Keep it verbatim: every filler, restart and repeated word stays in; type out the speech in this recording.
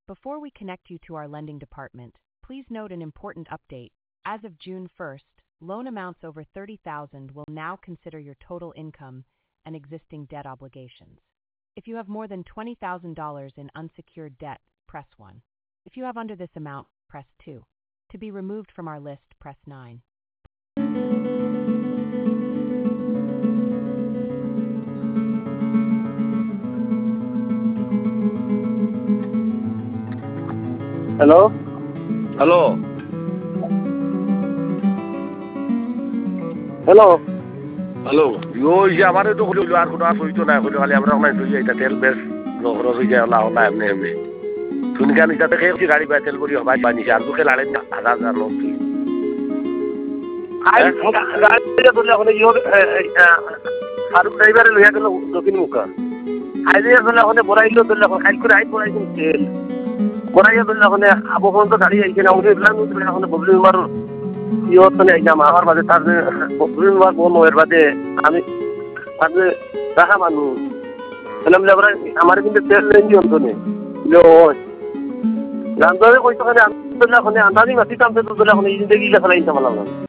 Before we connect you to our lending department, please note an important update. As of June first, loan amounts over thirty thousand dollars will now consider your total income and existing debt obligations. If you have more than twenty thousand dollars in unsecured debt, press one. If you have under this amount, press two. To be removed from our list, press nine. Hello? Hello. Hello? Hello. Yo, ya mare to khulu luar khuna soito na khulu kali amra na soito ita tel bes ro ro soito Allah Allah amne amne. Tun kan ita te ki gadi ba tel bori haba bani jar du ke lale na हजार हजार लोग थी. आई गाड़ी तो ले यो Farooq driver लिया के दक्षिण मुका आई ले तो ले बोराइलो तो ले खाल को आई बोराइ को तेल बोराइलो तो ले अब फोन तो गाड़ी आई के ना उसे प्लान तो ले ने बबली मार यो तो ने जाम আমার বাদে তার ববলি মার বল এর বাদে আমি তাহলে রাখা মানু এলাম লেবরা আমার কিন্তু তেল লেন দিও তো নে লো জানতো কইতো করে আমি তো না কোনে আন্দাজি মাটি কাম তো তো না কোনে জিন্দগি লা ফলাই ইনশাআল্লাহ